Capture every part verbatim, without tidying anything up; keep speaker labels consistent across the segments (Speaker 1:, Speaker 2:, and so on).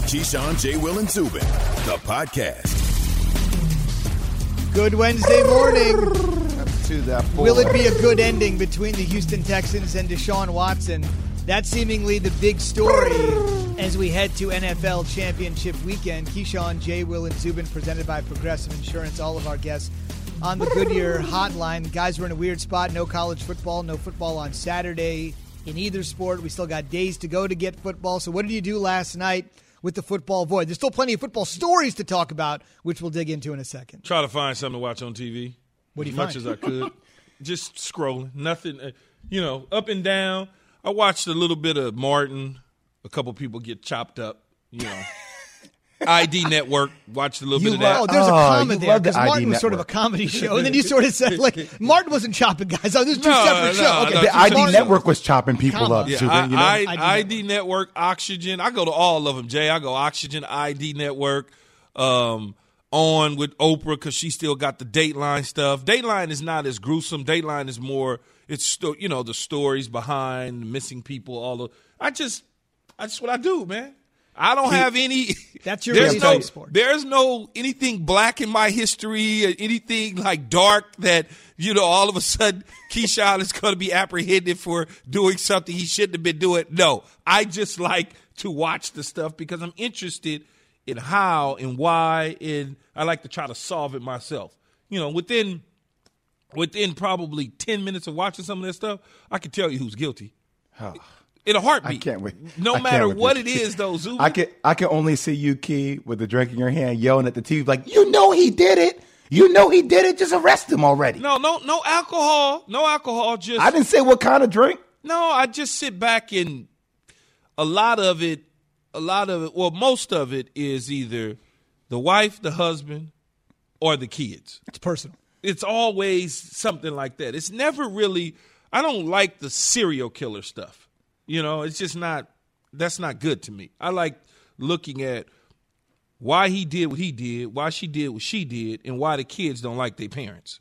Speaker 1: Keyshawn, J. Will, and Zubin, the podcast.
Speaker 2: Good Wednesday morning.
Speaker 3: To that
Speaker 2: Will it be a good ending between the Houston Texans and Deshaun Watson? That's seemingly the big story as we head to N F L Championship weekend. Keyshawn, J. Will, and Zubin, presented by Progressive Insurance. All of our guests on the Goodyear hotline. Guys, we're in a weird spot. No college football, no football on Saturday in either sport. We still got days to go to get football. So what did you do last night with the football void? There's still plenty of football stories to talk about, which we'll dig into in a second.
Speaker 4: Try to find something to watch on T V.
Speaker 2: What do you
Speaker 4: as
Speaker 2: find?
Speaker 4: much as I could. Just scrolling. Nothing, uh, you know, up and down. I watched a little bit of Martin. A couple people get chopped up, you know. I D Network, watched a little
Speaker 2: You
Speaker 4: bit of
Speaker 2: love,
Speaker 4: that.
Speaker 2: oh, there's a
Speaker 3: Oh,
Speaker 2: comment
Speaker 3: you
Speaker 2: there
Speaker 3: love the
Speaker 2: because Martin
Speaker 3: I D
Speaker 2: was sort of a
Speaker 3: Network.
Speaker 2: comedy show, and then you sort of said like Martin wasn't chopping guys. Oh, there's two
Speaker 4: No,
Speaker 2: separate
Speaker 4: no,
Speaker 2: shows.
Speaker 4: no,
Speaker 2: Okay,
Speaker 4: no,
Speaker 3: The I D
Speaker 4: Martin-
Speaker 3: Network was chopping people
Speaker 2: Comma.
Speaker 3: up.
Speaker 4: Yeah,
Speaker 3: Zubin,
Speaker 4: I,
Speaker 3: you know?
Speaker 4: I,
Speaker 2: I D
Speaker 4: I D Network, Oxygen. I go to all of them, Jay. I go Oxygen, I D Network, um, on with Oprah because she still got the Dateline stuff. Dateline is not as gruesome. Dateline is more, it's sto- you know, the stories behind missing people. All the I just, that's what I do, man. I don't have any.
Speaker 2: That's your
Speaker 4: there's
Speaker 2: race
Speaker 4: no,
Speaker 2: on sports.
Speaker 4: there's no anything black in my history, or anything like dark that, you know, all of a sudden Keyshawn is going to be apprehended for doing something he shouldn't have been doing. No, I just like to watch the stuff because I'm interested in how and why, and I like to try to solve it myself. You know, within within probably ten minutes of watching some of that stuff, I can tell you who's guilty.
Speaker 3: Oh,
Speaker 4: In a heartbeat.
Speaker 3: I can't wait.
Speaker 4: No
Speaker 3: I can't
Speaker 4: matter
Speaker 3: with
Speaker 4: what
Speaker 3: you.
Speaker 4: it is, though, Zubin.
Speaker 3: I can I can only see you, Key, with the drink in your hand, yelling at the T V like, you know he did it. You know he did it. Just arrest him already.
Speaker 4: No, no, no alcohol. No alcohol. Just
Speaker 3: I didn't say what kind of drink.
Speaker 4: No, I just sit back and a lot of it, a lot of it, well, most of it is either the wife, the husband, or the kids.
Speaker 2: It's personal.
Speaker 4: It's always something like that. It's never really, I don't like the serial killer stuff. You know, it's just not, that's not good to me. I like looking at why he did what he did, why she did what she did, and why the kids don't like their parents.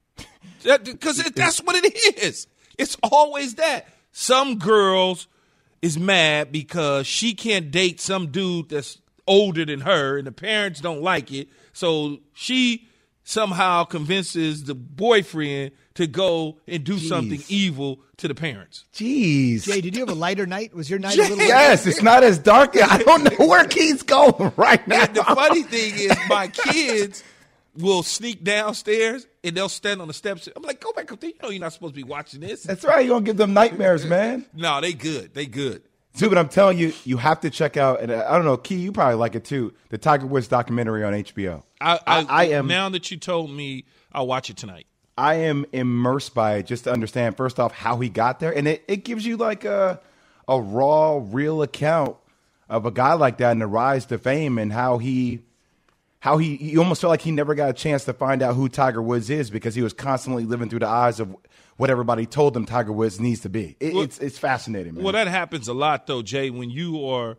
Speaker 4: Because that, that's what it is. It's always that. Some girls is mad because she can't date some dude that's older than her, and the parents don't like it. So she somehow convinces the boyfriend to go and do
Speaker 3: Jeez.
Speaker 4: something evil to the parents.
Speaker 3: Jeez.
Speaker 2: Jay, did you have a lighter night? Was your night
Speaker 4: Jay,
Speaker 2: a little?
Speaker 3: Yes, it's not as dark. I don't know where Key's going right now.
Speaker 4: And the funny thing is, my kids will sneak downstairs and they'll stand on the steps. I'm like, go back up there. You know you're not supposed to be watching this.
Speaker 3: That's right. You're going to give them nightmares, man.
Speaker 4: No, they good. They good.
Speaker 3: Zubin, I'm telling you, you have to check out, and I don't know, Key, you probably like it too, the Tiger Woods documentary on H B O.
Speaker 4: I, I,
Speaker 3: I am
Speaker 4: Now that you told me, I'll watch it tonight.
Speaker 3: I am immersed by it just to understand, first off, how he got there. And it, it gives you like a, a raw, real account of a guy like that and the rise to fame and how he how he, he almost felt like he never got a chance to find out who Tiger Woods is because he was constantly living through the eyes of what everybody told him Tiger Woods needs to be. It,
Speaker 4: Well-
Speaker 3: it's it's fascinating, man.
Speaker 4: Well, that happens a lot, though, Jay, when you are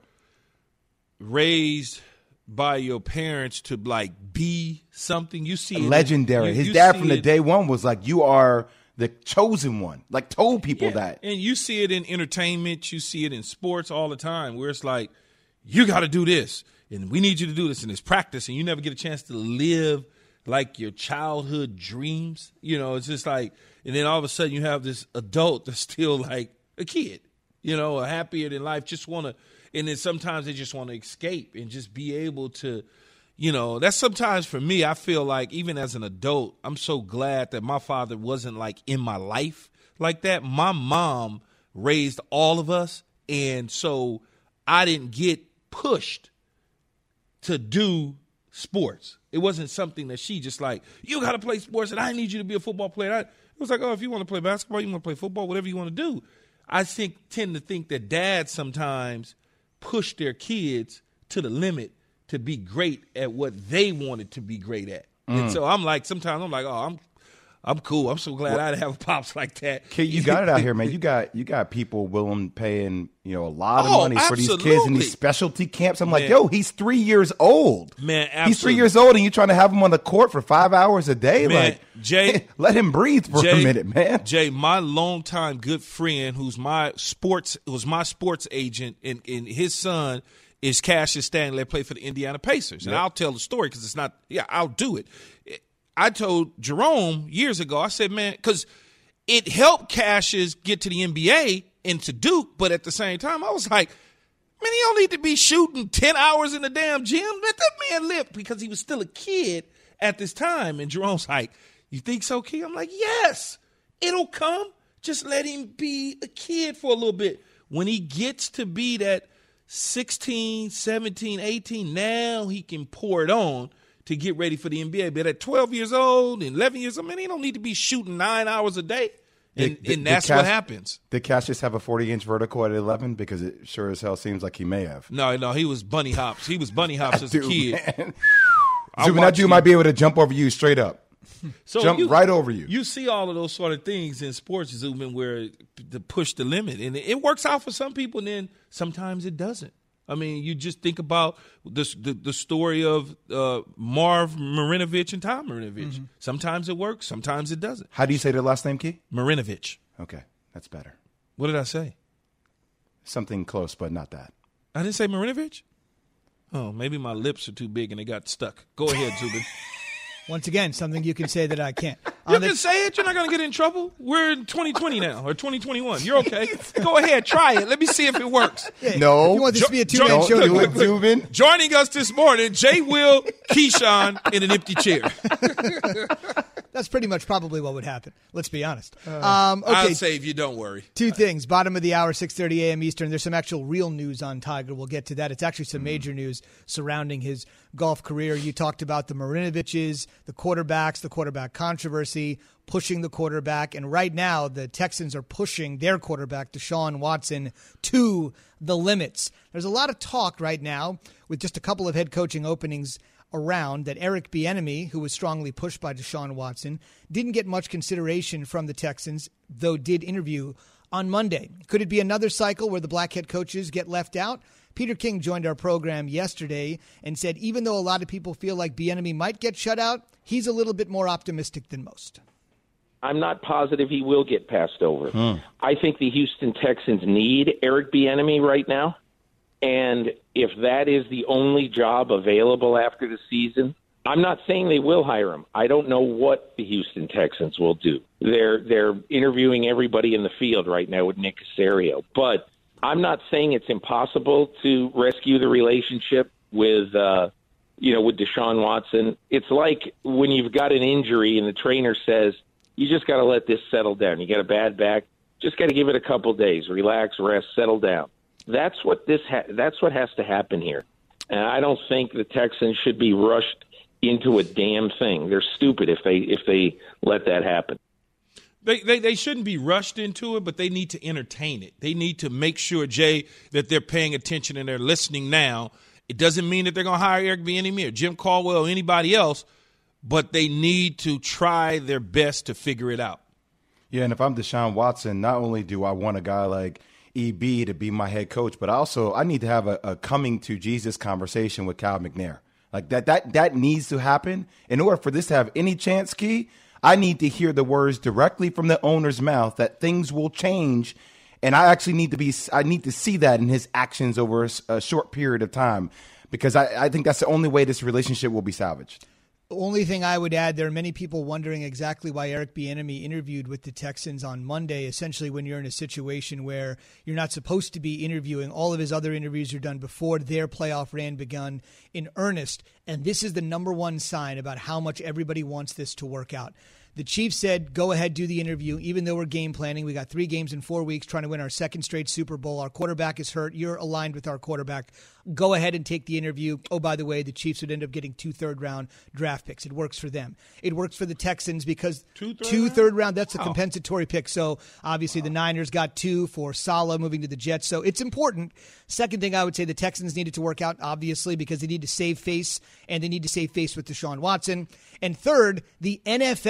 Speaker 4: raised by your parents to, like, be something. You see it-
Speaker 3: Legendary.
Speaker 4: you-
Speaker 3: His
Speaker 4: you
Speaker 3: dad
Speaker 4: see
Speaker 3: from the
Speaker 4: it-
Speaker 3: day one was like, you are the chosen one. Like, told people
Speaker 4: Yeah,
Speaker 3: that.
Speaker 4: And you see it in entertainment. You see it in sports all the time where it's like, you got to do this, and we need you to do this, and it's practice, and you never get a chance to live like your childhood dreams. You know, it's just like, and then all of a sudden you have this adult that's still like a kid, you know, happier than life, just want to, and then sometimes they just want to escape and just be able to, you know, that's sometimes for me, I feel like even as an adult, I'm so glad that my father wasn't like in my life like that. My mom raised all of us, and so I didn't get pushed to do sports. It wasn't something that she just like, you got to play sports and I need you to be a football player. I, it was like, oh, if you want to play basketball, you want to play football, whatever you want to do. I think tend to think that dads sometimes push their kids to the limit to be great at what they wanted to be great at. Mm. And so I'm like, sometimes I'm like, oh, I'm I'm cool. I'm so glad well, I have pops like that.
Speaker 3: Kid, you got it out here, man. You got you got people willing paying, you know, a lot of
Speaker 4: oh,
Speaker 3: money for
Speaker 4: absolutely.
Speaker 3: these kids in these specialty camps. I'm
Speaker 4: man.
Speaker 3: like, yo, he's three years old.
Speaker 4: Man, absolutely.
Speaker 3: He's three years old, and you trying to have him on the court for five hours a day?
Speaker 4: Man,
Speaker 3: like,
Speaker 4: Jay,
Speaker 3: let him breathe for
Speaker 4: Jay,
Speaker 3: a minute, man.
Speaker 4: Jay, my longtime good friend, who's my sports was my sports agent, and, and his son is Cassius Stanley that played for the Indiana Pacers. And yep. I'll tell the story because it's not – yeah, I'll do it. I told Jerome years ago, I said, man, because it helped Cassius get to the N B A and to Duke, but at the same time, I was like, man, he don't need to be shooting ten hours in the damn gym. Let that man live, because he was still a kid at this time. And Jerome's like, you think so, Key? I'm like, yes, it'll come. Just let him be a kid for a little bit. When he gets to be that sixteen, seventeen, eighteen, now he can pour it on to get ready for the N B A. But at twelve years old and eleven years old, man, he don't need to be shooting nine hours a day. And, did, and that's
Speaker 3: did Cass,
Speaker 4: what happens.
Speaker 3: Did Cassius have a forty-inch vertical at eleven? Because it sure as hell seems like he may have.
Speaker 4: No, no, he was bunny hops. He was bunny hops as a kid.
Speaker 3: Zubin, that dude might be able to jump over you straight up. So jump you, right over you.
Speaker 4: You see all of those sort of things in sports, Zubin, where to push the limit. And it works out for some people, and then sometimes it doesn't. I mean, you just think about this, the the story of uh, Marv Marinovich and Tom Marinovich. Mm-hmm. Sometimes it works, sometimes it doesn't.
Speaker 3: How do you say their last name, Key?
Speaker 4: Marinovich.
Speaker 3: Okay, that's better.
Speaker 4: What did I say?
Speaker 3: Something close, but not that.
Speaker 4: I didn't say Marinovich? Oh, maybe my lips are too big and they got stuck. Go ahead, Zubin.
Speaker 2: Once again, something you can say that I can't.
Speaker 4: You can the- say it. You're not going to get in trouble. We're in twenty twenty now, or twenty twenty-one. You're okay. Go ahead. Try it. Let me see if it works.
Speaker 2: Yeah,
Speaker 3: no.
Speaker 2: If you want this jo- to be a two-man
Speaker 3: jo-
Speaker 2: show,
Speaker 3: do it, Zubin.
Speaker 4: Joining us this morning, Jay Will, Keyshawn in an empty chair.
Speaker 2: That's pretty much probably what would happen. Let's be honest.
Speaker 3: Uh,
Speaker 2: um, okay.
Speaker 4: I'll save you. Don't worry.
Speaker 2: Two things. Bottom of the hour, six thirty a.m. Eastern. There's some actual real news on Tiger. We'll get to that. It's actually some major news surrounding his golf career. You talked about the Marinoviches, the quarterbacks, the quarterback controversy, pushing the quarterback. And right now, the Texans are pushing their quarterback, Deshaun Watson, to the limits. There's a lot of talk right now with just a couple of head coaching openings around that Eric Bieniemy, who was strongly pushed by Deshaun Watson, didn't get much consideration from the Texans, though did interview on Monday. Could it be another cycle where the black head coaches get left out? Peter King joined our program yesterday and said even though a lot of people feel like Bieniemy might get shut out, he's a little bit more optimistic than most.
Speaker 5: I'm not positive he will get passed over.
Speaker 3: Hmm.
Speaker 5: I think the Houston Texans need Eric Bieniemy right now. And if that is the only job available after the season, I'm not saying they will hire him. I don't know what the Houston Texans will do. They're they're interviewing everybody in the field right now with Nick Caserio. But I'm not saying it's impossible to rescue the relationship with, uh, you know, with Deshaun Watson. It's like when you've got an injury and the trainer says, you just got to let this settle down. You got a bad back. Just got to give it a couple days. Relax, rest, settle down. That's what this. Ha- that's what has to happen here, and I don't think the Texans should be rushed into a damn thing. They're stupid if they if they let that happen.
Speaker 4: They, they they shouldn't be rushed into it, but they need to entertain it. They need to make sure, Jay, that they're paying attention and they're listening now. It doesn't mean that they're going to hire Eric Bieniemy or Jim Caldwell or anybody else, but they need to try their best to figure it out.
Speaker 3: Yeah, and if I'm Deshaun Watson, not only do I want a guy like E B to be my head coach, but also I need to have a, a coming to Jesus conversation with Cal McNair. Like that, that, that needs to happen. In order for this to have any chance, Key, I need to hear the words directly from the owner's mouth that things will change. And I actually need to be, I need to see that in his actions over a, a short period of time, because I, I think that's the only way this relationship will be salvaged.
Speaker 2: The only thing I would add, there are many people wondering exactly why Eric Bieniemy interviewed with the Texans on Monday, essentially when you're in a situation where you're not supposed to be interviewing. All of his other interviews are done before their playoff run begun in earnest. And this is the number one sign about how much everybody wants this to work out. The Chiefs said, go ahead, do the interview, even though we're game planning. We got three games in four weeks trying to win our second straight Super Bowl. Our quarterback is hurt. You're aligned with our quarterback. Go ahead and take the interview. Oh, by the way, the Chiefs would end up getting two third-round draft picks. It works for them. It works for the Texans because
Speaker 4: two third,
Speaker 2: two third round, that's a
Speaker 4: wow.
Speaker 2: compensatory pick. So obviously wow. the Niners got two for Saleh moving to the Jets. So it's important. Second thing I would say, the Texans needed to work out, obviously, because they need to save face, and they need to save face with Deshaun Watson. And third, the N F L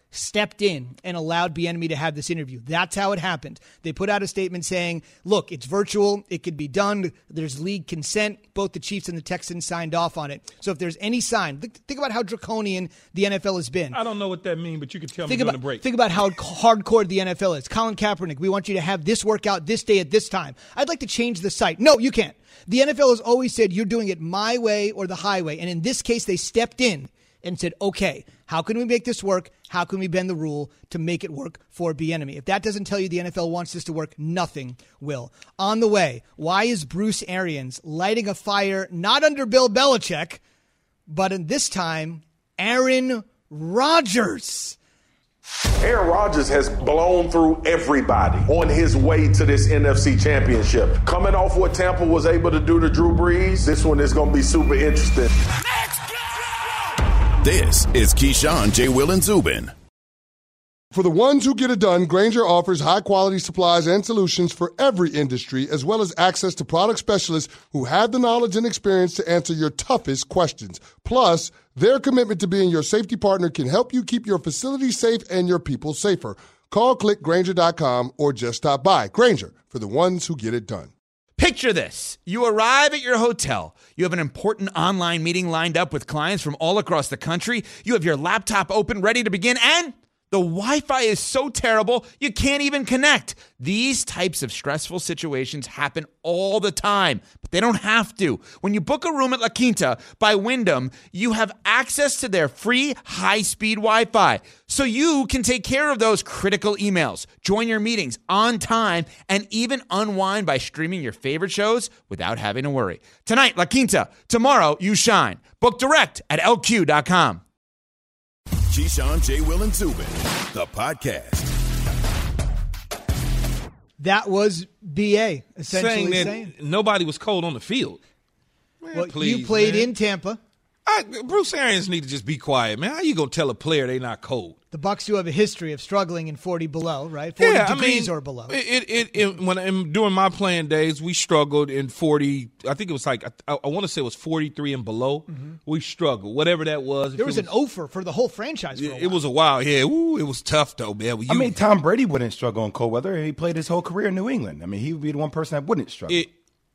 Speaker 2: stepped in and allowed Bieniemy to have this interview. That's how it happened. They put out a statement saying, look, it's virtual. It could be done. There's league consent. Both the Chiefs and the Texans signed off on it. So if there's any sign, think about how draconian the N F L has been.
Speaker 4: I don't know what that means, but you can tell
Speaker 2: think
Speaker 4: me
Speaker 2: about,
Speaker 4: during the break.
Speaker 2: Think about how hardcore the N F L is. Colin Kaepernick, we want you to have this workout this day at this time. I'd like to change the site. No, you can't. The N F L has always said you're doing it my way or the highway. And in this case, they stepped in and said, okay, how can we make this work? How can we bend the rule to make it work for Bieniemy? If that doesn't tell you the N F L wants this to work, nothing will. On the way, why is Bruce Arians lighting a fire not under Bill Belichick, but in this time, Aaron Rodgers?
Speaker 6: Aaron Rodgers has blown through everybody on his way to this N F C Championship. Coming off what Tampa was able to do to Drew Brees, this one is going to be super interesting.
Speaker 1: This is Keyshawn, J. Will, and Zubin.
Speaker 7: For the ones who get it done, Grainger offers high-quality supplies and solutions for every industry, as well as access to product specialists who have the knowledge and experience to answer your toughest questions. Plus, their commitment to being your safety partner can help you keep your facility safe and your people safer. Call, click Grainger dot com, or just stop by. Grainger, for the ones who get it done.
Speaker 8: Picture this. You arrive at your hotel. You have an important online meeting lined up with clients from all across the country. You have your laptop open, ready to begin, and the Wi-Fi is so terrible, you can't even connect. These types of stressful situations happen all the time, but they don't have to. When you book a room at La Quinta by Wyndham, you have access to their free high-speed Wi-Fi, so you can take care of those critical emails, join your meetings on time, and even unwind by streaming your favorite shows without having to worry. Tonight, La Quinta. Tomorrow, you shine. Book direct at L Q dot com.
Speaker 1: Keyshawn, J. Will, and Zubin, the podcast.
Speaker 2: That was B A essentially
Speaker 4: saying that
Speaker 2: saying.
Speaker 4: nobody was cold on the field. Man,
Speaker 2: Well,
Speaker 4: please,
Speaker 2: you played
Speaker 4: man.
Speaker 2: in Tampa.
Speaker 4: I, Bruce Arians need to just be quiet, man. How you gonna tell a player they not cold?
Speaker 2: The Bucs do have a history of struggling in forty below, right? forty
Speaker 4: yeah,
Speaker 2: degrees
Speaker 4: I mean,
Speaker 2: or below.
Speaker 4: It, it, it, when in, during my playing days, we struggled in forty. I think it was like I, I want to say it was forty-three and below. Mm-hmm. We struggled, whatever that was.
Speaker 2: There was,
Speaker 4: was
Speaker 2: an offer for the whole franchise. For a
Speaker 4: it,
Speaker 2: while.
Speaker 4: it was a while, yeah. Ooh, it was tough though, man. You,
Speaker 3: I mean, Tom Brady wouldn't struggle in cold weather. He played his whole career in New England. I mean, he would be the one person that wouldn't struggle.
Speaker 4: It,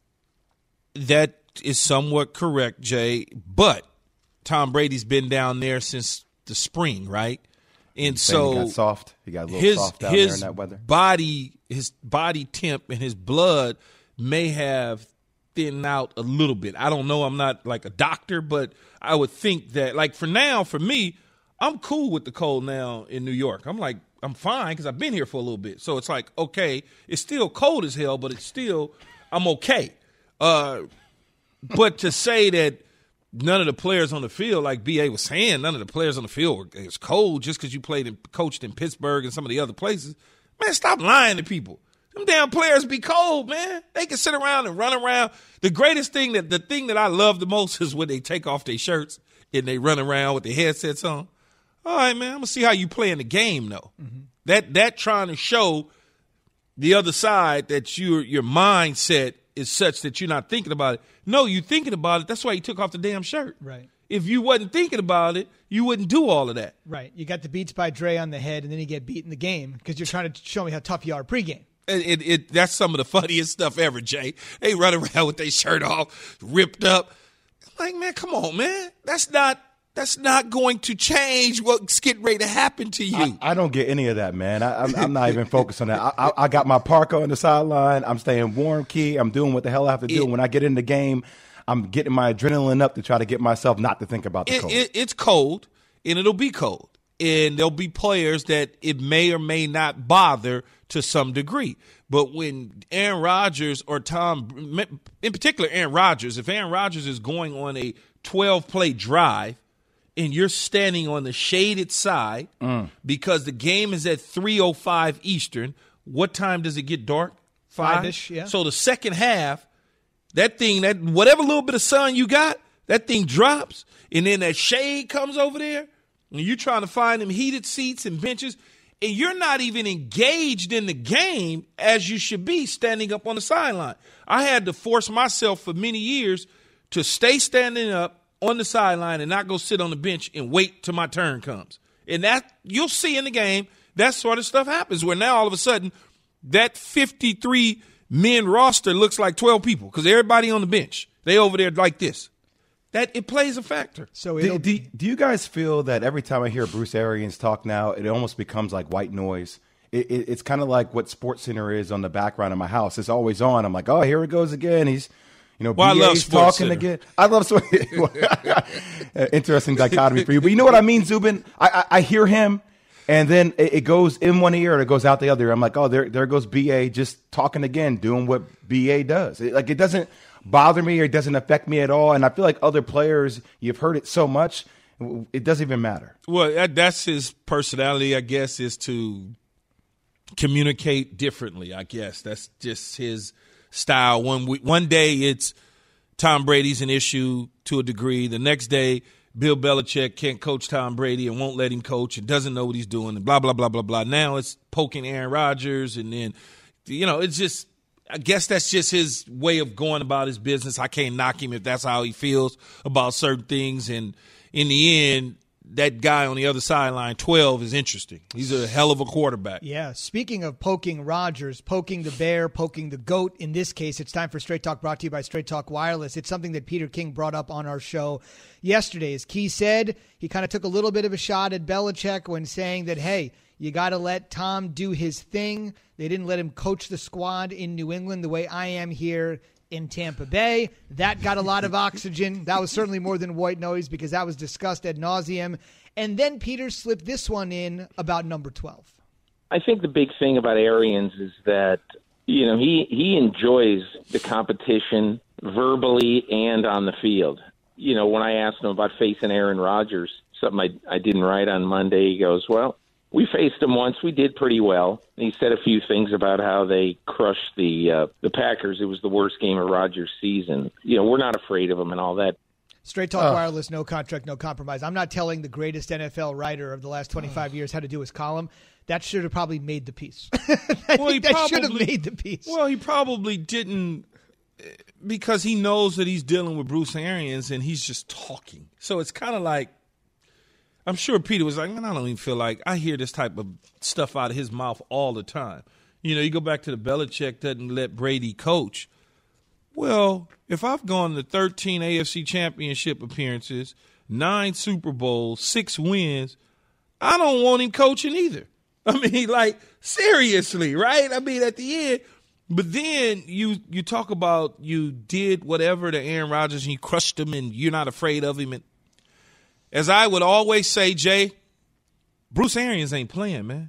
Speaker 4: that is somewhat correct, Jay. But Tom Brady's been down there since the spring, right? And so
Speaker 3: he got soft. He got a little
Speaker 4: his,
Speaker 3: soft down
Speaker 4: his
Speaker 3: there in that weather.
Speaker 4: Body, his body temp and his blood may have thinned out a little bit. I don't know. I'm not like a doctor, but I would think that, like for now, for me, I'm cool with the cold now in New York. I'm like, I'm fine because I've been here for a little bit. So it's like, okay, it's still cold as hell, but it's still, I'm okay. Uh, but to say that none of the players on the field, like B A was saying, none of the players on the field were it's cold just because you played and coached in Pittsburgh and some of the other places. Man, stop lying to people. Them damn players be cold, man. They can sit around and run around. The greatest thing, that the thing that I love the most is when they take off their shirts and they run around with their headsets on. All right, man, I'm going to see how you play in the game, though. Mm-hmm. That that trying to show the other side that your your mindset is such that you're not thinking about it. No, you're thinking about it. That's why you took off the damn shirt.
Speaker 2: Right.
Speaker 4: If you wasn't thinking about it, you wouldn't do all of that.
Speaker 2: Right. You got the Beats by Dre on the head, and then you get beat in the game because you're trying to show me how tough you are pregame.
Speaker 4: It, it, it, that's some of the funniest stuff ever, Jay. They run around with their shirt off, ripped up. Like, man, come on, man. That's not that's not going to change what's getting ready to happen to you.
Speaker 3: I, I don't get any of that, man. I, I'm, I'm not even focused on that. I, I, I got my parka on the sideline. I'm staying warm, key. I'm doing what the hell I have to do.
Speaker 4: It,
Speaker 3: when I get in the game, I'm getting my adrenaline up to try to get myself not to think about the
Speaker 4: it,
Speaker 3: cold.
Speaker 4: It, it's cold, and it'll be cold. And there'll be players that it may or may not bother to some degree. But when Aaron Rodgers or Tom, in particular Aaron Rodgers, if Aaron Rodgers is going on a twelve-play drive and you're standing on the shaded side mm. because the game is at three oh five Eastern, what time does it get dark? Five?
Speaker 2: Five-ish, yeah.
Speaker 4: So the second half, that thing, that whatever little bit of sun you got, that thing drops, and then that shade comes over there, and you're trying to find them heated seats and benches, and you're not even engaged in the game as you should be standing up on the sideline. I had to force myself for many years to stay standing up on the sideline and not go sit on the bench and wait till my turn comes. And that you'll see in the game, that sort of stuff happens where now all of a sudden that fifty-three men roster looks like twelve people because everybody on the bench, they over there like this. That it plays a factor.
Speaker 2: So
Speaker 3: do, do, do you guys feel that every time I hear Bruce Arians talk now, it almost becomes like white noise? It, it, it's kind of like what SportsCenter is on the background of my house. It's always on. I'm like, oh, here it goes again. He's, you know,
Speaker 4: well,
Speaker 3: B A's
Speaker 4: I love
Speaker 3: talking
Speaker 4: SportsCenter.
Speaker 3: again. I love sports. Interesting dichotomy for you. But you know what I mean, Zubin? I, I, I hear him, and then it, it goes in one ear and it goes out the other. I'm like, oh, there, there goes B A just talking again, doing what B A does. It, like, it doesn't bother me or it doesn't affect me at all. And I feel like other players, you've heard it so much, it doesn't even matter.
Speaker 4: Well, that, that's his personality, I guess, is to communicate differently, I guess. That's just his style. One week, one day it's Tom Brady's an issue to a degree. The next day, Bill Belichick can't coach Tom Brady and won't let him coach and doesn't know what he's doing and blah, blah, blah, blah, blah. Now it's poking Aaron Rodgers and then, you know, it's just – I guess that's just his way of going about his business. I can't knock him if that's how he feels about certain things. And in the end, that guy on the other sideline, twelve, is interesting. He's a hell of a quarterback.
Speaker 2: Yeah. Speaking of poking Rodgers, poking the bear, poking the goat, in this case, it's time for Straight Talk, brought to you by Straight Talk Wireless. It's something that Peter King brought up on our show yesterday. As Key said, he kind of took a little bit of a shot at Belichick when saying that, hey, you got to let Tom do his thing. They didn't let him coach the squad in New England the way I am here in Tampa Bay. That got a lot of oxygen. That was certainly more than white noise because that was discussed ad nauseum. And then Peter slipped this one in about number twelve.
Speaker 5: I think the big thing about Arians is that, you know, he, he enjoys the competition verbally and on the field. You know, when I asked him about facing Aaron Rodgers, something I, I didn't write on Monday, he goes, well, we faced them once. We did pretty well. And he said a few things about how they crushed the uh, the Packers. It was the worst game of Rodgers' season. You know, we're not afraid of them and all that.
Speaker 2: Straight Talk Wireless, no contract, no compromise. I'm not telling the greatest N F L writer of the last twenty-five years how to do his column. That should have probably made the piece. I
Speaker 4: well, he
Speaker 2: think that
Speaker 4: probably,
Speaker 2: should have made the piece.
Speaker 4: Well, he probably didn't because he knows that he's dealing with Bruce Arians and he's just talking. So it's kind of like, I'm sure Peter was like, man, I don't even feel like I hear this type of stuff out of his mouth all the time. You know, you go back to the Belichick doesn't let Brady coach. Well, if I've gone to thirteen A F C championship appearances, nine Super Bowls, six wins, I don't want him coaching either. I mean, like, seriously, right? I mean, at the end, but then you you talk about you did whatever to Aaron Rodgers and you crushed him and you're not afraid of him. And as I would always say, Jay, Bruce Arians ain't playing, man.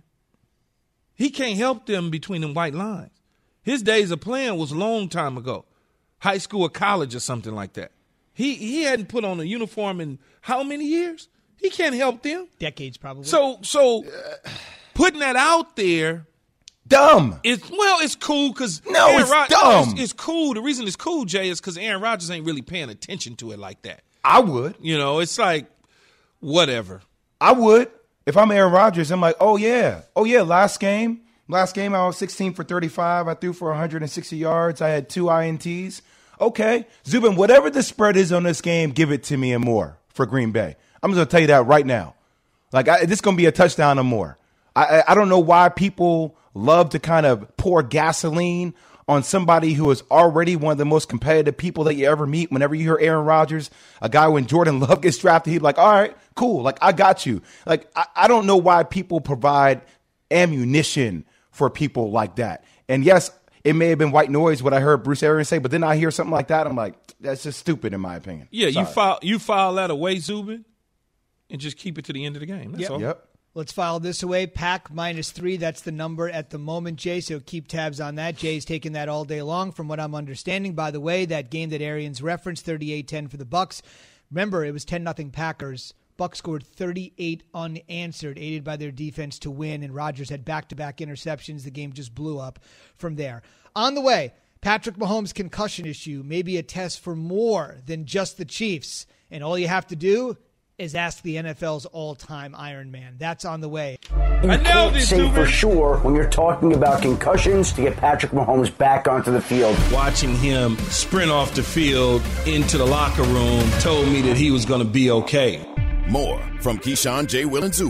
Speaker 4: He can't help them between them white lines. His days of playing was a long time ago. High school or college or something like that. He he hadn't put on a uniform in how many years? He can't help them.
Speaker 2: Decades, probably.
Speaker 4: So so putting that out there,
Speaker 3: dumb.
Speaker 4: It's well, it's cool because
Speaker 3: no,
Speaker 4: Aaron
Speaker 3: it's
Speaker 4: Rod-
Speaker 3: dumb.
Speaker 4: No, it's, it's cool. The reason it's cool, Jay, is because Aaron Rodgers ain't really paying attention to it like that.
Speaker 3: I would.
Speaker 4: You know, it's like whatever.
Speaker 3: I would. If I'm Aaron Rodgers, I'm like, oh yeah, oh yeah. Last game, last game, I was sixteen for thirty-five. I threw for one hundred sixty yards. I had two I N Ts. Okay, Zubin, whatever the spread is on this game, give it to me and more for Green Bay. I'm just gonna tell you that right now. Like, I, this is gonna be a touchdown or more. I, I don't know why people love to kind of pour gasoline on somebody who is already one of the most competitive people that you ever meet. Whenever you hear Aaron Rodgers, a guy when Jordan Love gets drafted, he's like, all right, cool. Like, I got you. Like, I, I don't know why people provide ammunition for people like that. And yes, it may have been white noise what I heard Bruce Arians say, but then I hear something like that, I'm like, that's just stupid in my opinion.
Speaker 4: Yeah,
Speaker 3: Sorry.
Speaker 4: you file you file that away, Zubin, and just keep it to the end of the game. That's
Speaker 2: Yep.
Speaker 4: all.
Speaker 3: Yep.
Speaker 2: Let's file this away. Pack minus three. That's the number at the moment, Jay. So keep tabs on that. Jay's taking that all day long from what I'm understanding. By the way, that game that Arians referenced, thirty-eight ten for the Bucs. Remember, it was ten nothing Packers. Bucs scored thirty-eight unanswered, aided by their defense to win, and Rodgers had back-to-back interceptions. The game just blew up from there. On the way, Patrick Mahomes' concussion issue may be a test for more than just the Chiefs. And all you have to do is ask the N F L's all-time Iron Man. That's on the way.
Speaker 9: You
Speaker 4: I nailed
Speaker 9: can't
Speaker 4: it,
Speaker 9: say
Speaker 4: Zubin.
Speaker 9: for sure when you're talking about concussions to get Patrick Mahomes back onto the field.
Speaker 4: Watching him sprint off the field into the locker room told me that he was going to be okay.
Speaker 1: More from Keyshawn, J. Will, and Zubin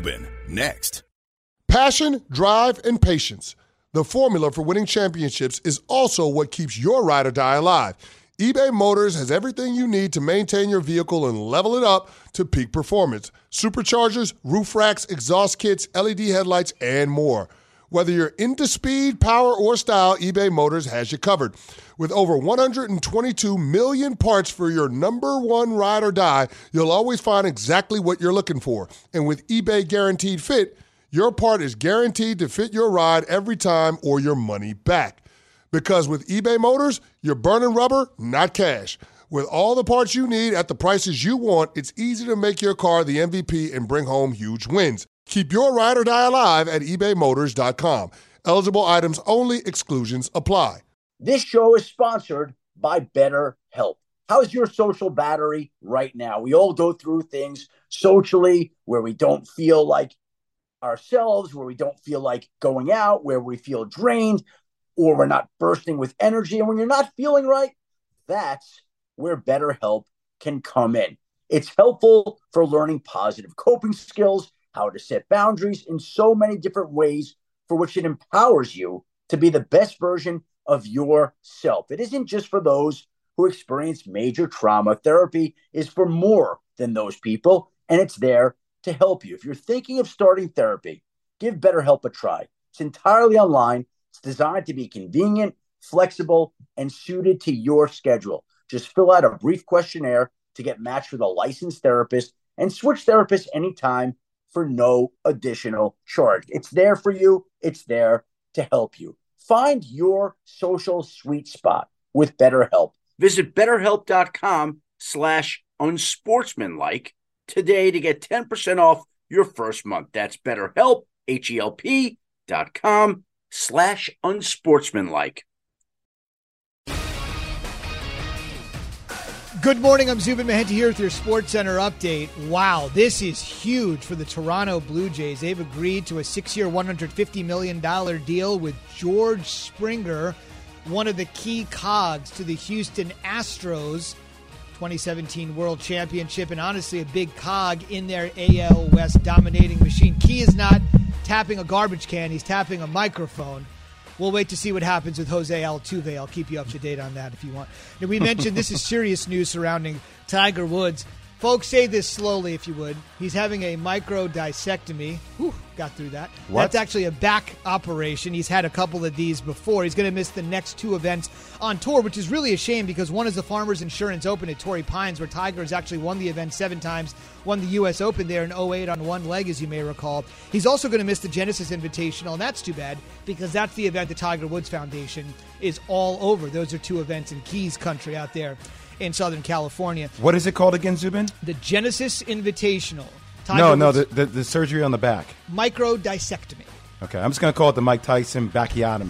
Speaker 1: Next.
Speaker 7: Passion, drive, and patience. The formula for winning championships is also what keeps your ride or die alive. eBay Motors has everything you need to maintain your vehicle and level it up to peak performance. Superchargers, roof racks, exhaust kits, L E D headlights, and more. Whether you're into speed, power, or style, eBay Motors has you covered. With over one hundred twenty-two million parts for your number one ride or die, you'll always find exactly what you're looking for. And with eBay Guaranteed Fit, your part is guaranteed to fit your ride every time or your money back. Because with eBay Motors, you're burning rubber, not cash. With all the parts you need at the prices you want, it's easy to make your car the M V P and bring home huge wins. Keep your ride or die alive at ebay motors dot com. Eligible items only. Exclusions apply.
Speaker 9: This show is sponsored by BetterHelp. How's your social battery right now? We all go through things socially where we don't feel like ourselves, where we don't feel like going out, where we feel drained, or we're not bursting with energy. And when you're not feeling right, that's where BetterHelp can come in. It's helpful for learning positive coping skills, how to set boundaries in so many different ways, for which it empowers you to be the best version of yourself. It isn't just for those who experience major trauma. Therapy is for more than those people, and it's there to help you. If you're thinking of starting therapy, give BetterHelp a try. It's entirely online. It's designed to be convenient, flexible, and suited to your schedule. Just fill out a brief questionnaire to get matched with a licensed therapist and switch therapists anytime for no additional charge. It's there for you. It's there to help you. Find your social sweet spot with BetterHelp. Visit betterhelp.com slash unsportsmanlike today to get ten percent off your first month. That's BetterHelp, H-E-L-P dot com slash unsportsmanlike.
Speaker 2: Good morning, I'm Zubin Mehenti here with your SportsCenter update. Wow, this is huge for the Toronto Blue Jays. They've agreed to a six-year, one hundred fifty million dollars deal with George Springer, one of the key cogs to the Houston Astros twenty seventeen World Championship, and honestly a big cog in their A L West dominating machine. Key is not tapping a garbage can, he's tapping a microphone. We'll wait to see what happens with Jose Altuve. I'll keep you up to date on that if you want. Now, we mentioned this is serious news surrounding Tiger Woods. Folks, say this slowly if you would. He's having a microdiscectomy. Whew, got through that.
Speaker 3: What?
Speaker 2: That's actually a back operation. He's had a couple of these before. He's going to miss the next two events on tour, which is really a shame because one is the Farmers Insurance Open at Torrey Pines, where Tiger has actually won the event seven times, won the U S Open there in oh eight on one leg, as you may recall. He's also going to miss the Genesis Invitational, and that's too bad because that's the event the Tiger Woods Foundation is all over. Those are two events in Keys country out there in Southern California.
Speaker 3: What is it called again, Zubin?
Speaker 2: The Genesis Invitational. Tiger
Speaker 3: no, no,
Speaker 2: Woods-
Speaker 3: the, the the surgery on the back.
Speaker 2: Microdiscectomy.
Speaker 3: Okay, I'm just going to call it the Mike Tyson bacchiotomy.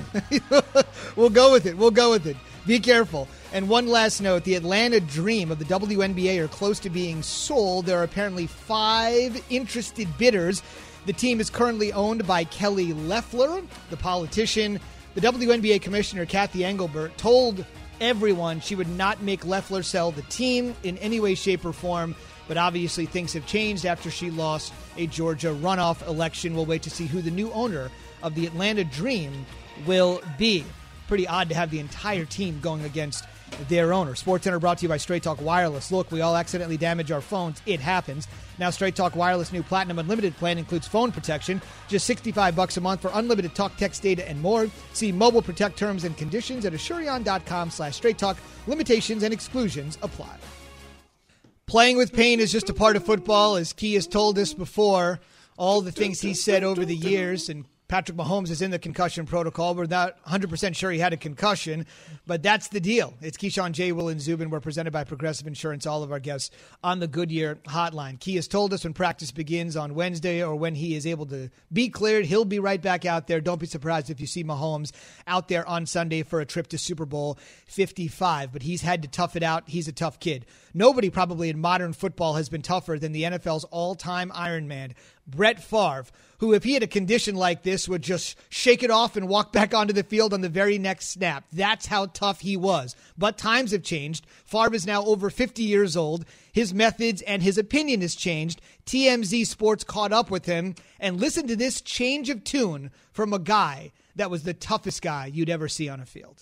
Speaker 2: We'll go with it. We'll go with it. Be careful. And one last note, the Atlanta Dream of the W N B A are close to being sold. There are apparently five interested bidders. The team is currently owned by Kelly Loeffler, the politician. The W N B A commissioner, Kathy Engelbert, told everyone she would not make Loeffler sell the team in any way, shape, or form. But obviously things have changed after she lost a Georgia runoff election. We'll wait to see who the new owner of the Atlanta Dream will be. Pretty odd to have the entire team going against their owner. SportsCenter brought to you by Straight Talk Wireless. Look, we all accidentally damage our phones. It happens. Now Straight Talk Wireless new Platinum Unlimited plan includes phone protection. Just sixty-five bucks a month for unlimited talk, text, data, and more. See Mobile Protect terms and conditions at Asurion.com slash Straight Talk. Limitations and exclusions apply. Playing with pain is just a part of football, as Key has told us before. All the things he said over the years, and Patrick Mahomes is in the concussion protocol. We're not one hundred percent sure he had a concussion, but that's the deal. It's Keyshawn, J. Will, and Zubin. We're presented by Progressive Insurance, all of our guests on the Goodyear hotline. Key has told us when practice begins on Wednesday or when he is able to be cleared, he'll be right back out there. Don't be surprised if you see Mahomes out there on Sunday for a trip to Super Bowl fifty-five, but he's had to tough it out. He's a tough kid. Nobody probably in modern football has been tougher than the N F L's all-time Iron Man, Brett Favre, who, if he had a condition like this, would just shake it off and walk back onto the field on the very next snap. That's how tough he was. But times have changed. Favre is now over fifty years old. His methods and his opinion has changed. T M Z Sports caught up with him. And listen to this change of tune from a guy that was the toughest guy you'd ever see on a field.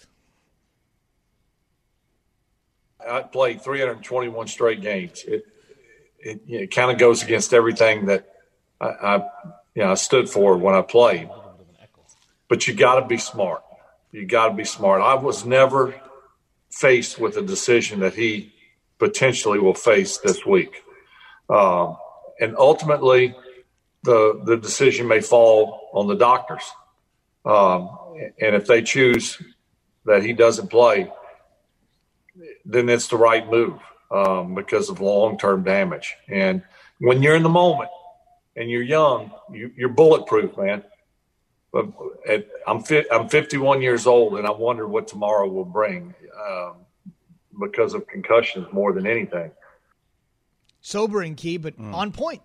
Speaker 10: I played three hundred twenty-one straight games. It it, it kind of goes against everything that I, I you know I stood for when I played. But you got to be smart. You got to be smart. I was never faced with a decision that he potentially will face this week, um, and ultimately, the the decision may fall on the doctors. Um, and if they choose that he doesn't play, then it's the right move um, because of long-term damage. And when you're in the moment and you're young, you, you're bulletproof, man. But at, I'm fi- I'm fifty-one years old, and I wonder what tomorrow will bring um, because of concussions more than anything.
Speaker 2: Sobering, Key, but mm. on point.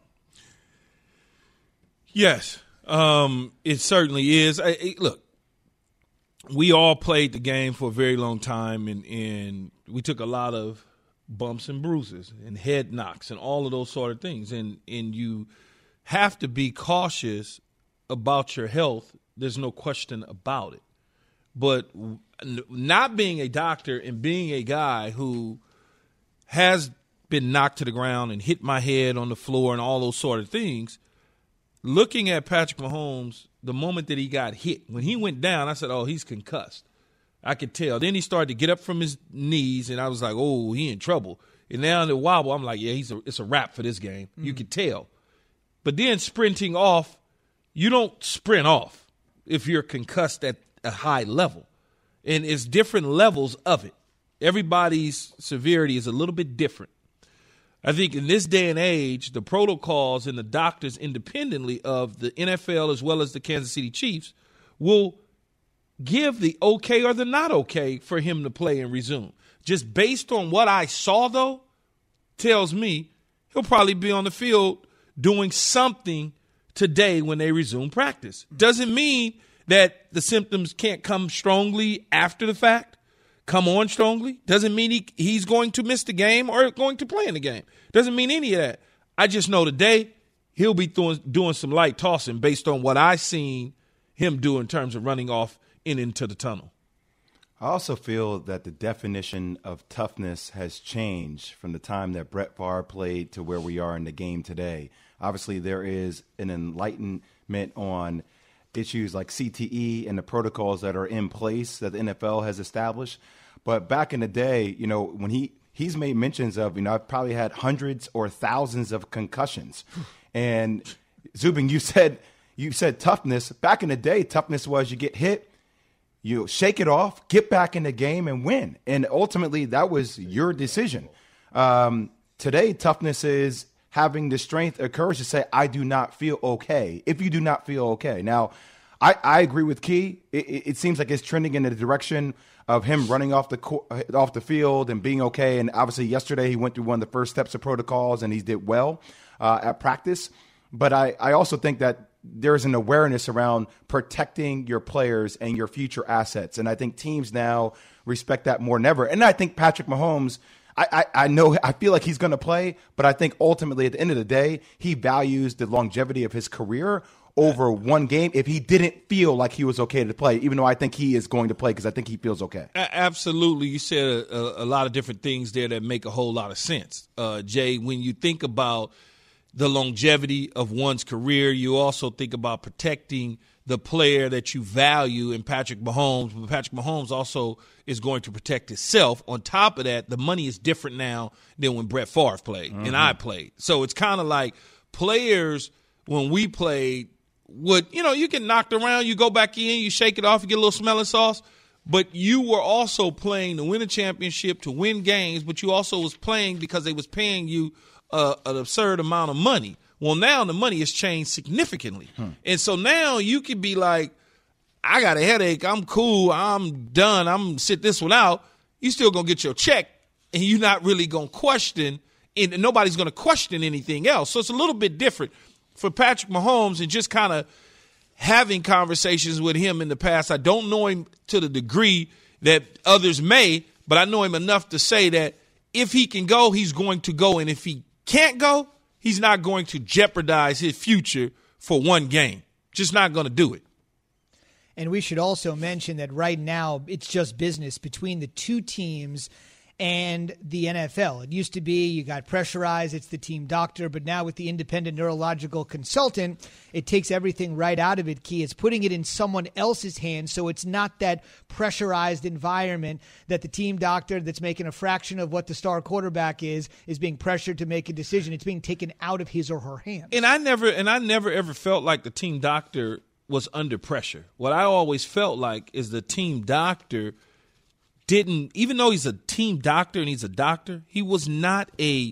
Speaker 4: Yes, um, it certainly is. I, I, look, we all played the game for a very long time, and, and we took a lot of bumps and bruises and head knocks and all of those sort of things. And, and you have to be cautious about your health. There's no question about it. But not being a doctor and being a guy who has been knocked to the ground and hit my head on the floor and all those sort of things, looking at Patrick Mahomes, the moment that he got hit, when he went down, I said, oh, he's concussed. I could tell. Then he started to get up from his knees, and I was like, oh, he in trouble. And now in the wobble, I'm like, yeah, he's a, it's a wrap for this game. Mm-hmm. You could tell. But then sprinting off, you don't sprint off if you're concussed at a high level. And it's different levels of it. Everybody's severity is a little bit different. I think in this day and age, the protocols and the doctors independently of the N F L as well as the Kansas City Chiefs will give the okay or the not okay for him to play and resume. Just based on what I saw, though, tells me he'll probably be on the field doing something today when they resume practice. Doesn't mean that the symptoms can't come strongly after the fact. Come on strongly. Doesn't mean he, he's going to miss the game or going to play in the game. Doesn't mean any of that. I just know today he'll be doing, doing some light tossing based on what I've seen him do in terms of running off in into the tunnel.
Speaker 3: I also feel that the definition of toughness has changed from the time that Brett Favre played to where we are in the game today. Obviously, there is an enlightenment on issues like C T E and the protocols that are in place that the N F L has established. But back in the day, you know, when he he's made mentions of, you know, I've probably had hundreds or thousands of concussions. And Zubin, you said you said toughness. Back in the day, toughness was you get hit, you shake it off, get back in the game and win. And ultimately, that was your decision. Um, today, toughness is having the strength or courage to say, I do not feel okay, if you do not feel okay. Now, I, I agree with Key. It, it, it seems like it's trending in the direction of him running off the off the field and being okay. And obviously yesterday he went through one of the first steps of protocols and he did well uh, at practice. But I, I also think that there's an awareness around protecting your players and your future assets. And I think teams now respect that more than ever. And I think Patrick Mahomes, I, I, I know I feel like he's going to play, but I think ultimately at the end of the day, he values the longevity of his career over one game if he didn't feel like he was okay to play, even though I think he is going to play because I think he feels okay.
Speaker 4: Absolutely. You said a, a lot of different things there that make a whole lot of sense. Uh, Jay, when you think about the longevity of one's career, you also think about protecting the player that you value in Patrick Mahomes. But Patrick Mahomes also is going to protect himself. On top of that, the money is different now than when Brett Favre played mm-hmm. and I played. So it's kind of like players when we played would, you know, you get knocked around, you go back in, you shake it off, you get a little smelling sauce. But you were also playing to win a championship, to win games, but you also was playing because they was paying you uh, an absurd amount of money. Well, now the money has changed significantly. Hmm. And so now you could be like, I got a headache. I'm cool. I'm done. I'm going to sit this one out. You still going to get your check, and you're not really going to question, and nobody's going to question anything else. So it's a little bit different. for Patrick Mahomes and just kind of having conversations with him in the past. I don't know him to the degree that others may, but I know him enough to say that if he can go, he's going to go. And if he can't go, he's not going to jeopardize his future for one game. Just not going to do it.
Speaker 2: And we should also mention that right now it's just business between the two teams and the N F L. It used to be you got pressurized, it's the team doctor, but now with the independent neurological consultant, it takes everything right out of it, Key. It's putting it in someone else's hands, so it's not that pressurized environment that the team doctor that's making a fraction of what the star quarterback is, is being pressured to make a decision. It's being taken out of his or her hands.
Speaker 4: And I never, and I never ever felt like the team doctor was under pressure. What I always felt like is the team doctor didn't, even though he's a team doctor and he's a doctor, he was not a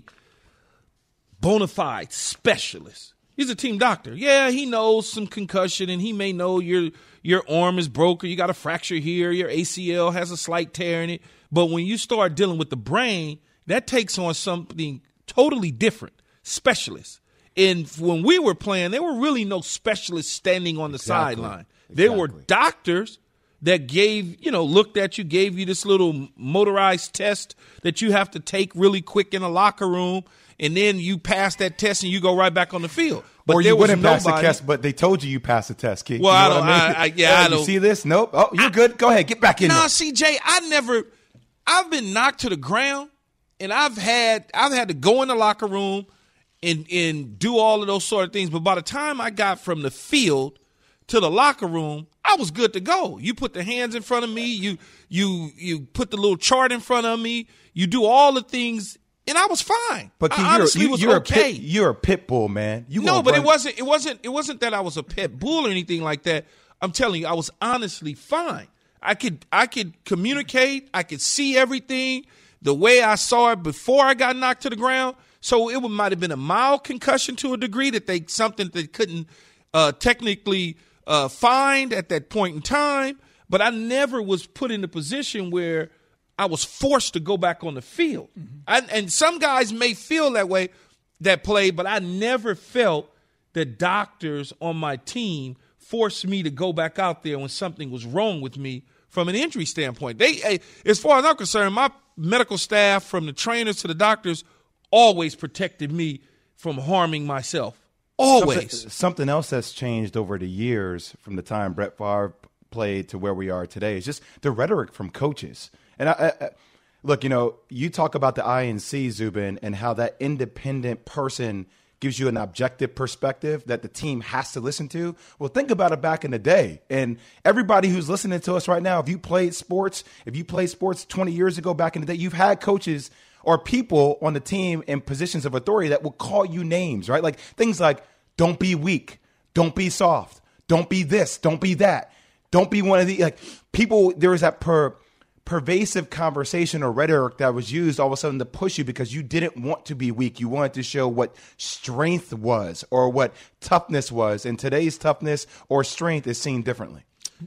Speaker 4: bona fide specialist. He's a team doctor. Yeah, he knows some concussion, and he may know your your arm is broken, you got a fracture here, your A C L has a slight tear in it. But when you start dealing with the brain, that takes on something totally different, specialists. And when we were playing, there were really no specialists standing on the
Speaker 3: Exactly.
Speaker 4: sideline. There
Speaker 3: Exactly.
Speaker 4: were doctors that gave, you know, looked at you, gave you this little motorized test that you have to take really quick in a locker room, and then you pass that test and you go right back on the field. But
Speaker 3: or
Speaker 4: there
Speaker 3: you
Speaker 4: was
Speaker 3: wouldn't pass the
Speaker 4: nobody-
Speaker 3: test, but they told you you passed the test, kid.
Speaker 4: Well,
Speaker 3: you
Speaker 4: I
Speaker 3: know
Speaker 4: don't-
Speaker 3: what I mean?
Speaker 4: I- I- yeah, I
Speaker 3: you
Speaker 4: don't-
Speaker 3: see this? Nope. Oh, you're good. Go ahead. Get back in
Speaker 4: Nah,
Speaker 3: there.
Speaker 4: C J, I never, I've been knocked to the ground, and I've had, I've had to go in the locker room and and do all of those sort of things. But by the time I got from the field to the locker room, I was good to go. You put the hands in front of me, you you you put the little chart in front of me, you do all the things, and I was fine.
Speaker 3: But kid,
Speaker 4: I
Speaker 3: you're,
Speaker 4: honestly
Speaker 3: you,
Speaker 4: was
Speaker 3: you're
Speaker 4: okay.
Speaker 3: a pit, you're a pit bull, man. You
Speaker 4: No,
Speaker 3: gonna
Speaker 4: but
Speaker 3: run-
Speaker 4: it wasn't. It wasn't. It wasn't that I was a pit bull or anything like that. I'm telling you, I was honestly fine. I could. I could communicate. I could see everything the way I saw it before I got knocked to the ground. So it might have been a mild concussion to a degree that they something they couldn't uh, technically uh, find at that point in time. But I never was put in a position where I was forced to go back on the field. Mm-hmm. I, and some guys may feel that way that play, but I never felt that doctors on my team forced me to go back out there when something was wrong with me from an injury standpoint. They, as far as I'm concerned, my medical staff, from the trainers to the doctors, always protected me from harming myself. Always.
Speaker 3: Something, something else that's changed over the years from the time Brett Favre played to where we are today is just the rhetoric from coaches. And I, I, look, you know, you talk about the I N C, Zubin, and how that independent person gives you an objective perspective that the team has to listen to. Well, think about it back in the day. And everybody who's listening to us right now, if you played sports, if you played sports twenty years ago back in the day, you've had coaches or people on the team in positions of authority that will call you names, right? Like things like, don't be weak, don't be soft, don't be this, don't be that, don't be one of the, like people, there was that per, pervasive conversation or rhetoric that was used all of a sudden to push you because you didn't want to be weak. You wanted to show what strength was or what toughness was. And today's toughness or strength is seen differently.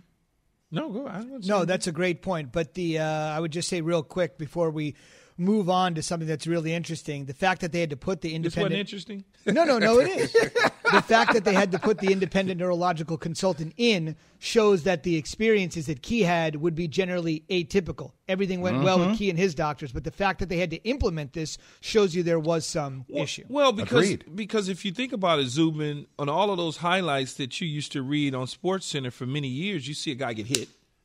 Speaker 4: No, go ahead.
Speaker 2: No, that's a great point. But the uh, I would just say real quick before we move on to something that's really interesting, the fact that they had to put the independent.
Speaker 4: This wasn't interesting?
Speaker 2: No, no, no, it is. The fact that they had to put the independent neurological consultant in shows that the experiences that Key had would be generally atypical. Everything went mm-hmm. well with Key and his doctors, but the fact that they had to implement this shows you there was some
Speaker 4: well,
Speaker 2: issue.
Speaker 4: Well, because
Speaker 3: Agreed.
Speaker 4: because if you think about it, Zubin, on all of those highlights that you used to read on SportsCenter for many years, you see a guy get hit,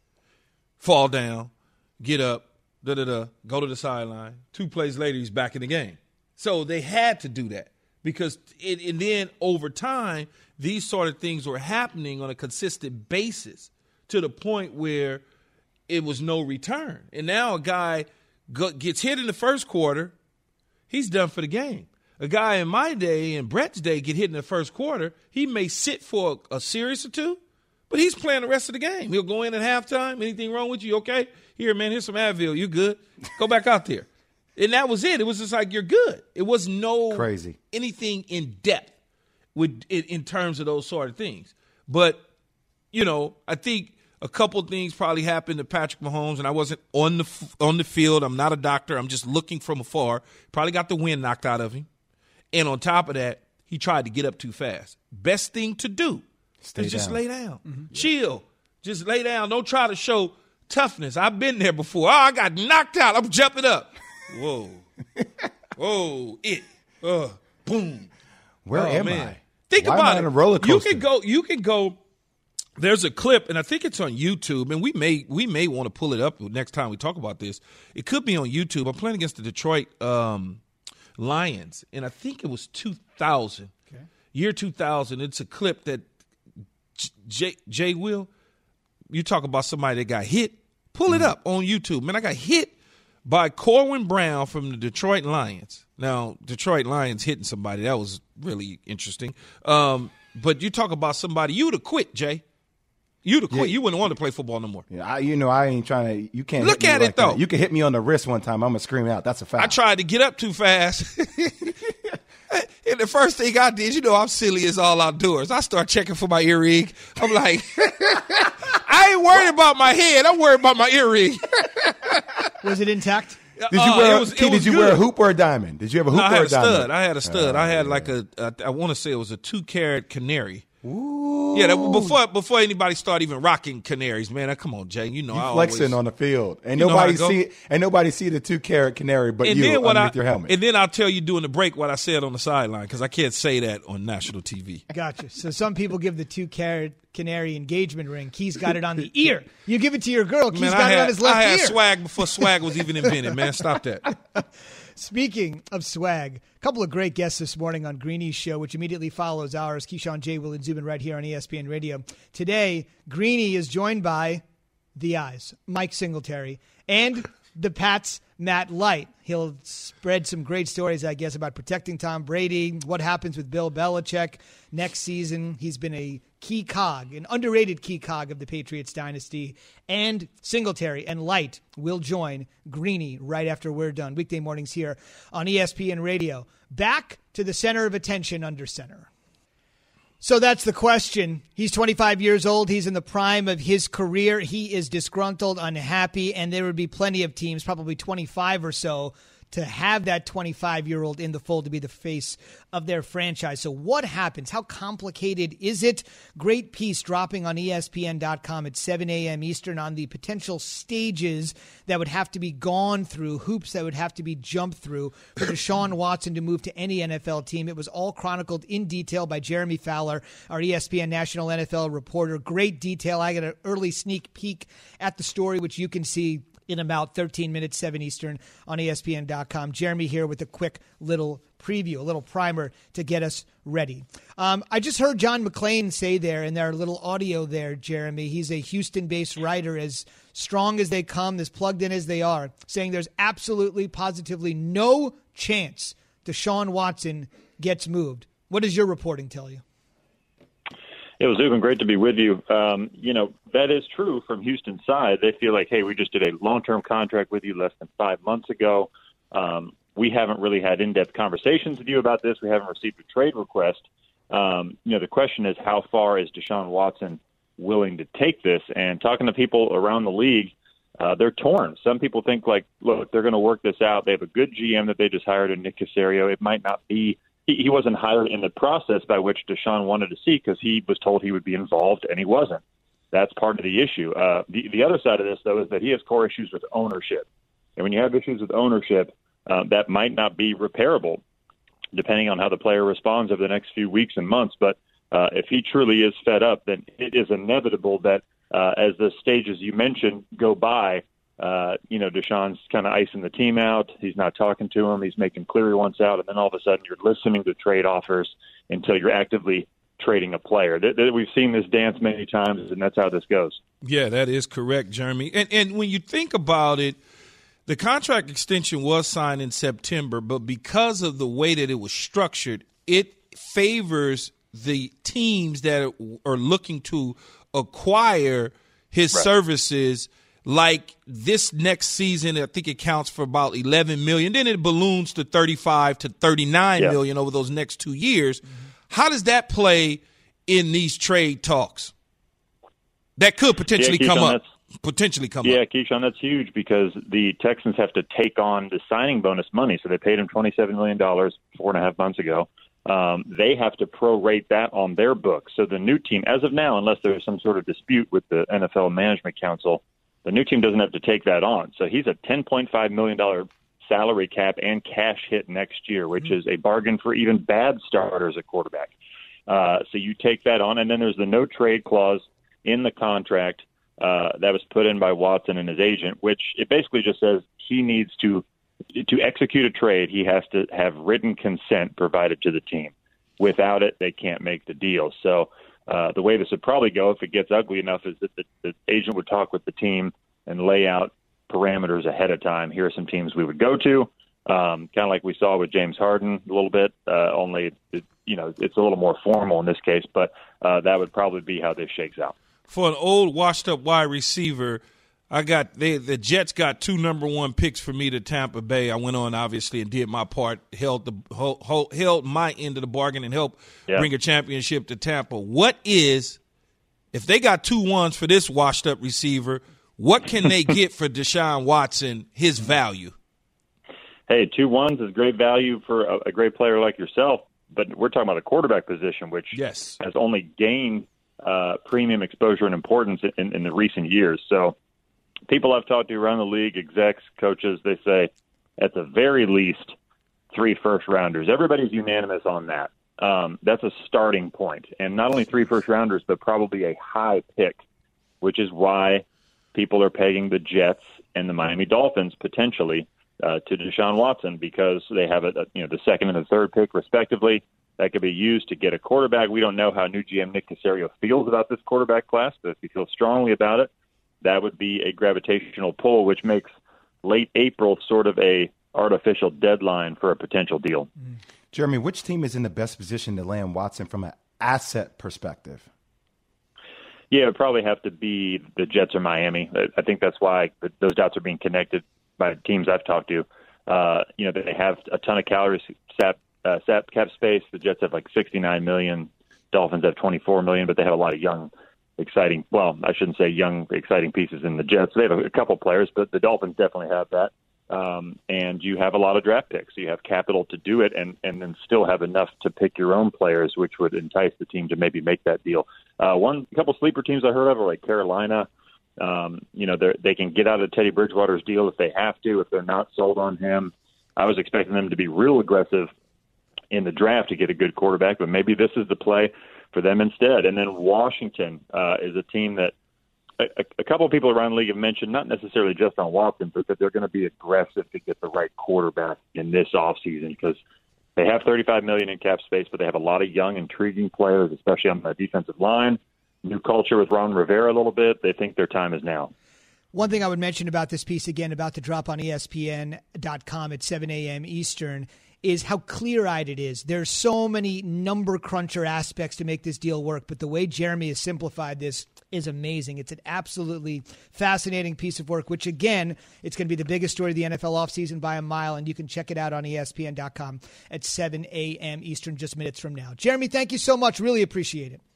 Speaker 4: fall down, get up, da da da, go to the sideline. Two plays later, he's back in the game. So they had to do that because, it, and then over time, these sort of things were happening on a consistent basis to the point where it was no return. And now a guy go, gets hit in the first quarter, he's done for the game. A guy in my day and Brett's day get hit in the first quarter, he may sit for a, a series or two, but he's playing the rest of the game. He'll go in at halftime. Anything wrong with you? Okay. Here, man, here's some Advil. You good? Go back out there. And that was it. It was just like, you're good. It was no
Speaker 3: Crazy.
Speaker 4: anything in depth with in, in terms of those sort of things. But, you know, I think a couple things probably happened to Patrick Mahomes, and I wasn't on the on the field. I'm not a doctor. I'm just looking from afar. Probably got the wind knocked out of him. And on top of that, he tried to get up too fast. Best thing to do
Speaker 3: Stay
Speaker 4: is just
Speaker 3: down.
Speaker 4: lay down.
Speaker 2: Mm-hmm.
Speaker 4: Chill. Just lay down. Don't try to show toughness. I've been there before. Oh, I got knocked out. I'm jumping up. Whoa. Whoa. It. Uh, boom.
Speaker 3: Where
Speaker 4: oh,
Speaker 3: am
Speaker 4: man.
Speaker 3: I?
Speaker 4: Think
Speaker 3: Why
Speaker 4: about
Speaker 3: am I
Speaker 4: it.
Speaker 3: on a roller coaster?
Speaker 4: You can go. You can go. There's a clip, and I think it's on YouTube, and we may we may want to pull it up next time we talk about this. It could be on YouTube. I'm playing against the Detroit um, Lions, and I think it was two thousand, okay. year two thousand. It's a clip that Jay, Jay Will, you talk about somebody that got hit. Pull it up on YouTube. Man, I got hit by Corwin Brown from the Detroit Lions. Now, Detroit Lions hitting somebody, that was really interesting. Um, but you talk about somebody, you would have quit, Jay. You'd have quit.
Speaker 3: Yeah.
Speaker 4: You wouldn't want to play football no more.
Speaker 3: Yeah, I, you know, I ain't trying to. You can't
Speaker 4: Look
Speaker 3: hit me
Speaker 4: at it,
Speaker 3: like
Speaker 4: though.
Speaker 3: that. You can hit me on the wrist one time. I'm gonna scream out. That's a foul.
Speaker 4: I tried to get up too fast. And the first thing I did, you know, I'm silly as all outdoors. I start checking for my earring. I'm like, I ain't worried about my head. I'm worried about my earring.
Speaker 2: Was it intact?
Speaker 3: Did you
Speaker 4: Uh,
Speaker 3: wear?
Speaker 4: it was- it
Speaker 3: T,
Speaker 4: was
Speaker 3: did you
Speaker 4: good.
Speaker 3: wear a hoop or a diamond? Did you have a hoop
Speaker 4: No, I
Speaker 3: or
Speaker 4: had
Speaker 3: a
Speaker 4: a
Speaker 3: diamond?
Speaker 4: stud. I had a stud.
Speaker 3: Oh,
Speaker 4: I had
Speaker 3: yeah.
Speaker 4: like a, a I want to say it was a two carat canary.
Speaker 3: Ooh.
Speaker 4: Yeah, that, before before anybody started even rocking canaries, man. Come on, Jay. You know,
Speaker 3: You
Speaker 4: I
Speaker 3: flexing
Speaker 4: always,
Speaker 3: on the field, and
Speaker 4: You know how
Speaker 3: nobody
Speaker 4: to go.
Speaker 3: see, and nobody see the two carat canary, but
Speaker 4: and
Speaker 3: you
Speaker 4: then what I,
Speaker 3: underneath your helmet.
Speaker 4: And then I'll tell you during the break what I said on the sideline because I can't say that on national T V.
Speaker 2: Gotcha. So some people give the two-carat canary engagement ring. Key's got it on the ear. You give it to your girl. Key's
Speaker 4: Man,
Speaker 2: got
Speaker 4: I
Speaker 2: it
Speaker 4: had,
Speaker 2: on his left
Speaker 4: I had
Speaker 2: ear.
Speaker 4: swag before swag was even invented, man. Stop that.
Speaker 2: Speaking of swag, a couple of great guests this morning on Greeny's show, which immediately follows ours. Keyshawn, J. Will, and Zubin right here on E S P N Radio. Today, Greeny is joined by the Eyes, Mike Singletary, and the Pats, Matt Light. He'll spread some great stories, I guess, about protecting Tom Brady, what happens with Bill Belichick next season. He's been a key cog, an underrated key cog of the Patriots dynasty. And Singletary and Light will join Greeny right after we're done. Weekday mornings here on E S P N Radio. Back to the center of attention under center. So that's the question. He's twenty-five years old. He's in the prime of his career. He is disgruntled, unhappy, and there would be plenty of teams, probably twenty-five or so, to have that twenty-five-year-old in the fold to be the face of their franchise. So what happens? How complicated is it? Great piece dropping on E S P N dot com at seven a.m. Eastern on the potential stages that would have to be gone through, hoops that would have to be jumped through for Deshaun Watson to move to any N F L team. It was all chronicled in detail by Jeremy Fowler, our E S P N national N F L reporter. Great detail. I got an early sneak peek at the story, which you can see in about thirteen minutes, seven Eastern on E S P N dot com. Jeremy here with a quick little preview, a little primer to get us ready. Um, I just heard John McClain say there in their little audio there, Jeremy. He's a Houston-based writer, as strong as they come, as plugged in as they are, saying there's absolutely, positively no chance Deshaun Watson gets moved. What does your reporting tell you?
Speaker 11: It was even great to be with you. Um, you know, that is true from Houston's side. They feel like, hey, we just did a long-term contract with you less than five months ago. Um, we haven't really had in-depth conversations with you about this. We haven't received a trade request. Um, you know, the question is, how far is Deshaun Watson willing to take this? And talking to people around the league, uh, they're torn. Some people think, like, look, they're going to work this out. They have a good G M that they just hired in Nick Caserio. It might not be He, he wasn't hired in the process by which Deshaun wanted to see because he was told he would be involved, and he wasn't. That's part of the issue. Uh, the, the other side of this, though, is that he has core issues with ownership. And when you have issues with ownership, uh, that might not be repairable, depending on how the player responds over the next few weeks and months. But uh, if he truly is fed up, then it is inevitable that uh, as the stages you mentioned go by, Uh, you know, Deshaun's kind of icing the team out. He's not talking to him. He's making clear he wants out. And then all of a sudden you're listening to trade offers until you're actively trading a player. Th- th- we've seen this dance many times, and that's how this goes.
Speaker 4: Yeah, that is correct, Jeremy. And and when you think about it, the contract extension was signed in September, but because of the way that it was structured, it favors the teams that are looking to acquire his
Speaker 11: Right.
Speaker 4: services. Like this next season, I think it counts for about eleven million dollars. Then it balloons to thirty-five to thirty-nine
Speaker 11: yeah.
Speaker 4: million dollars over those next two years. How does that play in these trade talks? That could potentially
Speaker 11: Yeah,
Speaker 4: come
Speaker 11: Keyshawn,
Speaker 4: up. Potentially come
Speaker 11: Yeah,
Speaker 4: up.
Speaker 11: Keyshawn, that's huge because the Texans have to take on the signing bonus money. So they paid him twenty-seven million dollars four and a half months ago. um, they have to prorate that on their books. So the new team, as of now, unless there's some sort of dispute with the N F L Management Council, the new team doesn't have to take that on. So he's a ten point five million dollars salary cap and cash hit next year, which is a bargain for even bad starters at quarterback. Uh, so you take that on, and then there's the no trade clause in the contract uh, that was put in by Watson and his agent, which it basically just says he needs to to execute a trade. He has to have written consent provided to the team. Without it, they can't make the deal. So uh, the way this would probably go, if it gets ugly enough, is that the, the agent would talk with the team and lay out parameters ahead of time. Here are some teams we would go to, um, kind of like we saw with James Harden a little bit, uh, only, it, you know, it's a little more formal in this case, but uh, that would probably be how this shakes out.
Speaker 4: For an old washed-up wide receiver, I got they, the Jets got two number one picks for me to Tampa Bay. I went on, obviously, and did my part, held the hold, held my end of the bargain and helped yeah. bring a championship to Tampa. What is, if they got two ones for this washed-up receiver, what can they get for Deshaun Watson, his value?
Speaker 11: Hey, two ones is great value for a, a great player like yourself, but we're talking about a quarterback position, which
Speaker 4: yes.
Speaker 11: has only gained uh, premium exposure and importance in, in the recent years. So people I've talked to around the league, execs, coaches, they say at the very least three first-rounders. Everybody's unanimous on that. Um, that's a starting point. And not only three first-rounders, but probably a high pick, which is why – people are pegging the Jets and the Miami Dolphins potentially uh, to Deshaun Watson because they have a, a, you know the second and the third pick respectively that could be used to get a quarterback. We don't know how new G M Nick Caserio feels about this quarterback class, but if he feels strongly about it, that would be a gravitational pull, which makes late April sort of a artificial deadline for a potential deal.
Speaker 3: Jeremy, which team is in the best position to land Watson from an asset perspective?
Speaker 11: Yeah, it would probably have to be the Jets or Miami. I think that's why those dots are being connected by teams I've talked to. Uh, you know, they have a ton of calories, sap, uh, sap cap space. The Jets have like sixty-nine million. Dolphins have twenty-four million, but they have a lot of young, exciting, well, I shouldn't say young, exciting pieces in the Jets. They have a, a couple players, but the Dolphins definitely have that. Um, and you have a lot of draft picks. So you have capital to do it and, and then still have enough to pick your own players, which would entice the team to maybe make that deal. Uh, one couple sleeper teams I heard of are like Carolina. Um, you know, they can get out of Teddy Bridgewater's deal if they have to, if they're not sold on him. I was expecting them to be real aggressive in the draft to get a good quarterback, but maybe this is the play for them instead. And then Washington uh, is a team that A, a couple of people around the league have mentioned, not necessarily just on Watson, but that they're going to be aggressive to get the right quarterback in this offseason because they have thirty-five million dollars in cap space, but they have a lot of young, intriguing players, especially on the defensive line. New culture with Ron Rivera a little bit. They think their time is now.
Speaker 2: One thing I would mention about this piece, again, about to drop on E S P N dot com at seven a.m. Eastern, is how clear-eyed it is. There's so many number cruncher aspects to make this deal work, but the way Jeremy has simplified this is amazing. It's an absolutely fascinating piece of work, which, again, it's going to be the biggest story of the N F L offseason by a mile, and you can check it out on E S P N dot com at seven a.m. Eastern, just minutes from now. Jeremy, thank you so much. Really appreciate it.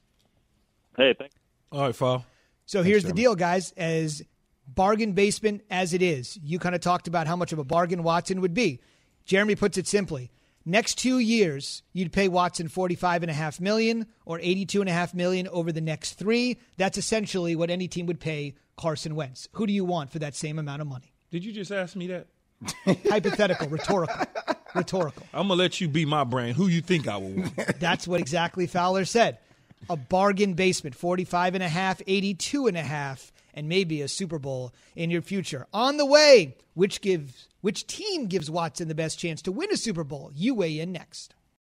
Speaker 11: Hey, thanks.
Speaker 4: All right, Fall.
Speaker 2: So thanks, here's Jeremy. The deal, guys. As bargain basement as it is, you kind of talked about how much of a bargain Watson would be. Jeremy puts it simply. Next two years, you'd pay Watson forty-five and a half million or eighty-two and a half million over the next three. That's essentially what any team would pay Carson Wentz. Who do you want for that same amount of money?
Speaker 4: Did you just ask me that?
Speaker 2: Hypothetical, rhetorical, rhetorical.
Speaker 4: I'm gonna let you be my brain. Who you think I will want?
Speaker 2: That's what exactly Fowler said. A bargain basement, forty-five and a half, eighty-two and a half, and maybe a Super Bowl in your future. On the way, which gives which team gives Watson the best chance to win a Super Bowl? You weigh in next.